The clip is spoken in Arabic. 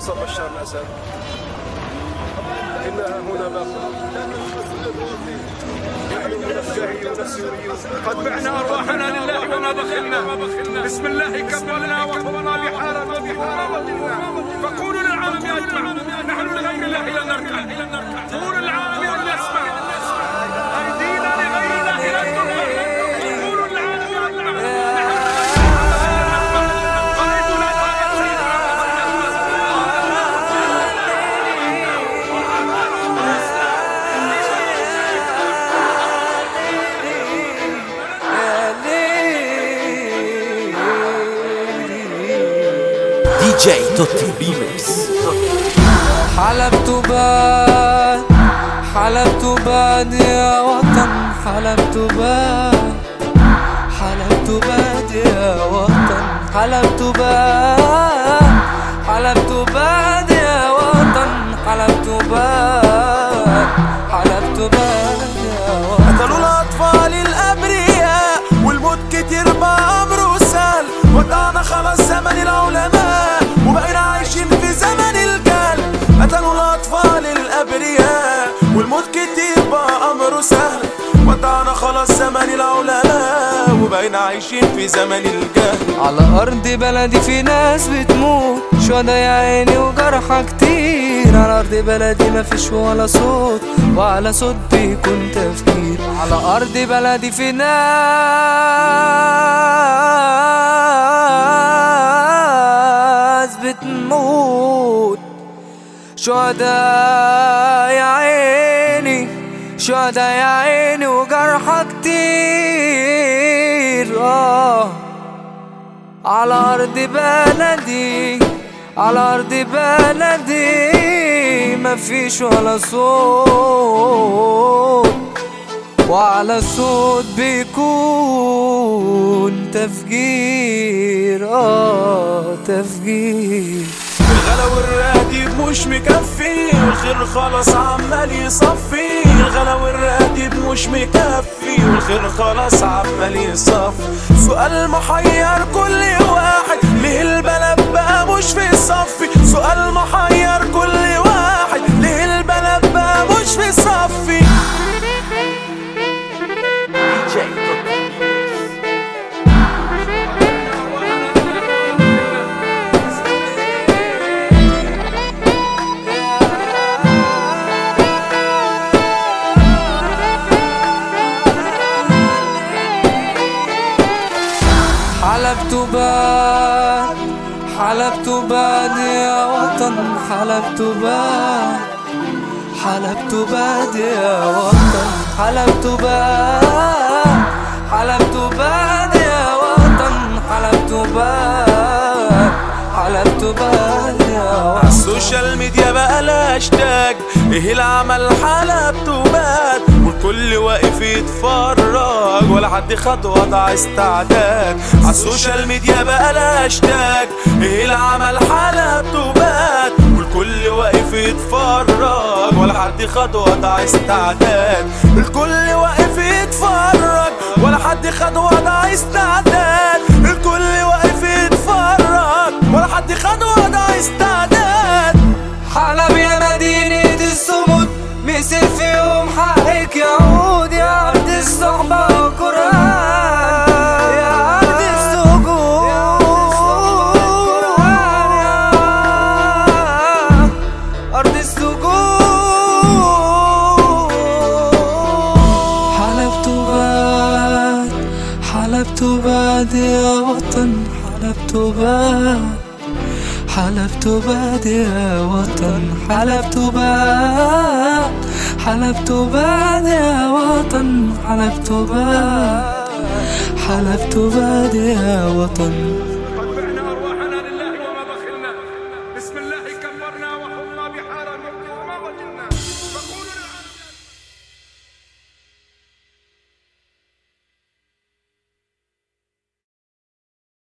نصر بشار الأسد إنها هنا باقون قد بعنا أرواحنا لله وما بخلنا بسم الله كبرنا وحفظنا بحارا فقولوا للعالم أجمع نحن لغير الله لن نركع قولوا للعالم أن يسمع أيدينا لغير الله لن ترفع قولوا للعالم أجمع DJ توتي بيمكس. حلبت باد يا وطن، حلبت باد يا وطن، حلبت باد يا وطن، حلبت باد يا وطن. قتلوا الأطفال الأبرياء والموت كتير بأمره سهل، ودعنا خلاص زمن العلماء وبقينا عايشين في زمن الجهل. قتلوا الأطفال الأبرياء والموت كتير بأمره سهل، ودعنا خلاص زمن العلماء وبقينا عايشين في زمن الجهل. على أرض بلدي في ناس بتموت، شهداء يا عيني وجرحى كتير. على أرض بلدي مفيش ولا صوت، وعلى صوت بيكون تفكير. على أرض بلدي في ناس بتموت، شهداء يا عيني، شهداء يا عيني وجرحى كتير. على أرض بلدي، على أرض بلدي مفيش ولا صوت، وعلى صوت بيكون تفجير. تفجير. الغلا والراتب مش مكفي والخير خلاص عمال يصفي. الغلا والراتب مش مكفي والخير خلاص عمال يصفي. سؤال محير كل واحد، ليه البلد بقى مش في الصف؟ سؤال محير كل واحد، ليه البلد بقى مش في الصف؟ حلبت باد يا وطن، حلبت باد يا وطن، حلبت باد يا وطن، حلبت باد يا وطن. السوشيال ميديا بقى لها هاشتاج، ايه العمل حلبت باد، والكل واقف يتفرج ولا حد خد وضع استعداد. عالسوشيال ميديا بقى لها هاشتاج، ايه العمل حلبت باد، والكل واقف يتفرج ولا حد خد وضع استعداد. الكل واقف يتفرج ولا حد خد وضع استعداد. الكل واقف يتفرج ولا حد خد وضع استعداد. حلب يا مدينة الصمود، مسير في يوم حقك يعود. يا أرض الصحبة والقرآن، يا أرض السجود، أرض السجود. حلبت باد يا وطن، حلبت باد يا وطن، حلبت باد يا وطن، حلبت باد يا وطن. قد بعنا أرواحنا لله وما بخلنا بسم الله كبرنا وحفظنا بحارا وما وجلنا